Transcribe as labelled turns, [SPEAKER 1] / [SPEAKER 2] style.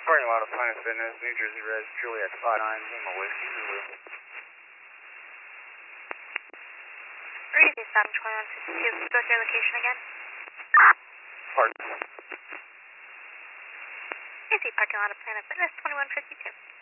[SPEAKER 1] Parking lot of Planet Fitness, New Jersey Res, Juliet 59, Lima Whiskey, Zulu.
[SPEAKER 2] Breezy, Sam 2152. Go to your location again.
[SPEAKER 1] Pardon?
[SPEAKER 2] Breezy, parking lot of Planet Fitness, 2152.